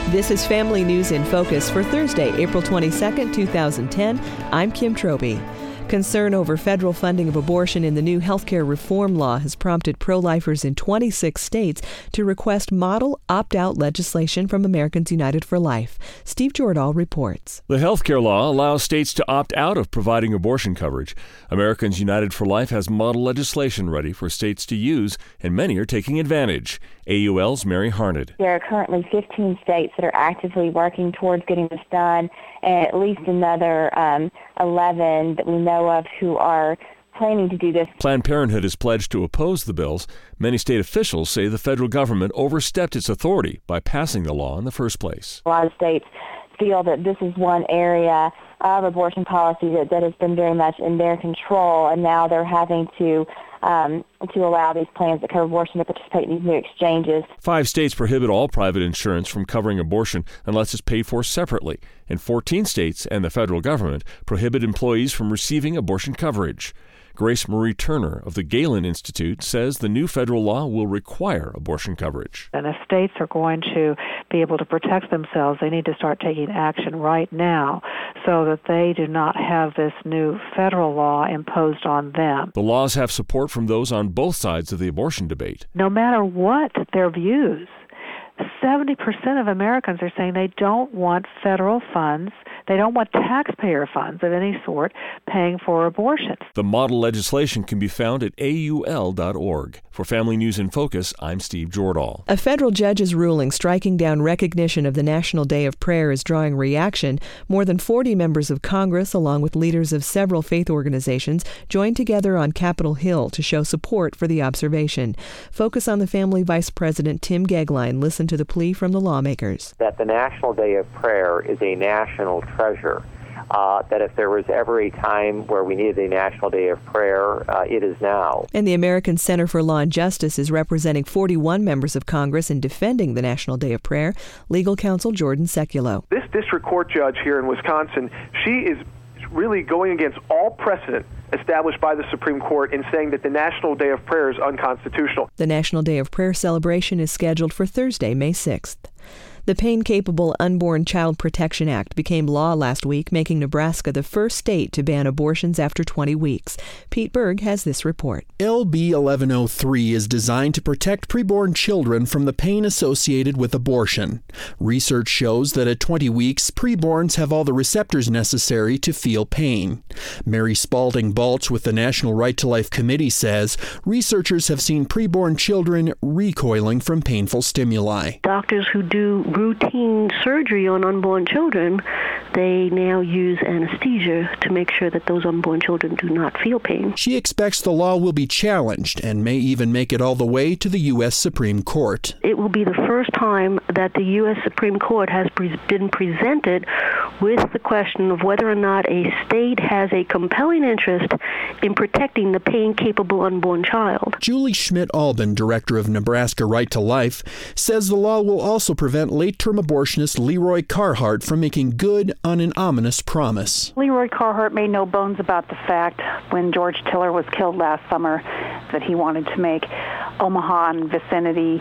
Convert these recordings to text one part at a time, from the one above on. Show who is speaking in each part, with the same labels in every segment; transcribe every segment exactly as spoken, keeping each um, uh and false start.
Speaker 1: This is Family News in Focus for Thursday, April twenty-second, two thousand ten. I'm Kim Troby. Concern over federal funding of abortion in the new healthcare reform law has prompted pro-lifers in twenty-six states to request model opt-out legislation from Americans United for Life. Steve Jordahl reports.
Speaker 2: The healthcare law allows states to opt out of providing abortion coverage. Americans United for Life has model legislation ready for states to use, and many are taking advantage. A U L's Mary Harned.
Speaker 3: There are currently fifteen states that are actively working towards getting this done, and at least another um, eleven that we know of who are planning to do this.
Speaker 2: Planned Parenthood has pledged to oppose the bills. Many state officials say the federal government overstepped its authority by passing the law in the first place.
Speaker 3: A lot of states feel that this is one area of abortion policy that, that has been very much in their control, and now they're having to um, to allow these plans that cover abortion to participate in these new exchanges.
Speaker 2: Five states prohibit all private insurance from covering abortion unless it's paid for separately, and fourteen states and the federal government prohibit employees from receiving abortion coverage. Grace Marie Turner of the Galen Institute says the new federal law will require abortion coverage.
Speaker 4: And if states are going to be able to protect themselves, they need to start taking action right now so that they do not have this new federal law imposed on them.
Speaker 2: The laws have support from those on both sides of the abortion debate.
Speaker 4: No matter what their views, seventy percent of Americans are saying they don't want federal funds, they don't want taxpayer funds of any sort paying for abortions.
Speaker 2: The model legislation can be found at A U L dot org. For Family News in Focus, I'm Steve Jordahl.
Speaker 1: A federal judge's ruling striking down recognition of the National Day of Prayer is drawing reaction. More than forty members of Congress, along with leaders of several faith organizations, joined together on Capitol Hill to show support for the observation. Focus on the Family Vice President Tim Goeglein listened to the plea from the lawmakers.
Speaker 5: That the National Day of Prayer is a national treasure. Uh, that if there was ever a time where we needed a National Day of Prayer, uh, it is now.
Speaker 1: And the American Center for Law and Justice is representing forty-one members of Congress in defending the National Day of Prayer. Legal counsel Jordan Sekulow.
Speaker 6: This district court judge here in Wisconsin, she is really going against all precedent established by the Supreme Court in saying that the National Day of Prayer is unconstitutional.
Speaker 1: The National Day of Prayer celebration is scheduled for Thursday, May sixth. The Pain-Capable Unborn Child Protection Act became law last week, making Nebraska the first state to ban abortions after twenty weeks. Pete Berg has this report.
Speaker 7: L B eleven oh three is designed to protect preborn children from the pain associated with abortion. Research shows that at twenty weeks, preborns have all the receptors necessary to feel pain. Mary Spalding Balch with the National Right to Life Committee says researchers have seen preborn children recoiling from painful stimuli.
Speaker 8: Doctors who do routine surgery on unborn children, they now use anesthesia to make sure that those unborn children do not feel pain.
Speaker 7: She expects the law will be challenged and may even make it all the way to the U S Supreme Court.
Speaker 8: It will be the first time that the U S Supreme Court has pre- been presented with the question of whether or not a state has a compelling interest in protecting the pain-capable unborn child.
Speaker 7: Julie Schmidt-Albin, director of Nebraska Right to Life, says the law will also prevent late-term abortionist Leroy Carhart from making good on an ominous promise.
Speaker 9: Leroy Carhart made no bones about the fact when George Tiller was killed last summer that he wanted to make Omaha and vicinity,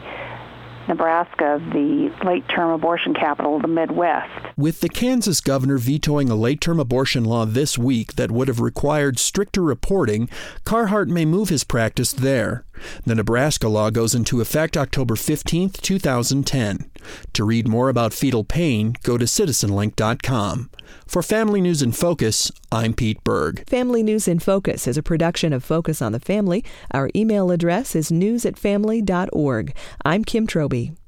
Speaker 9: Nebraska, the late-term abortion capital of the Midwest.
Speaker 7: With the Kansas governor vetoing a late-term abortion law this week that would have required stricter reporting, Carhart may move his practice there. The Nebraska law goes into effect October fifteenth, two thousand ten. To read more about fetal pain, go to citizen link dot com. For Family News in Focus, I'm Pete Berg.
Speaker 1: Family News in Focus is a production of Focus on the Family. Our email address is news at family dot org. I'm Kim Troby.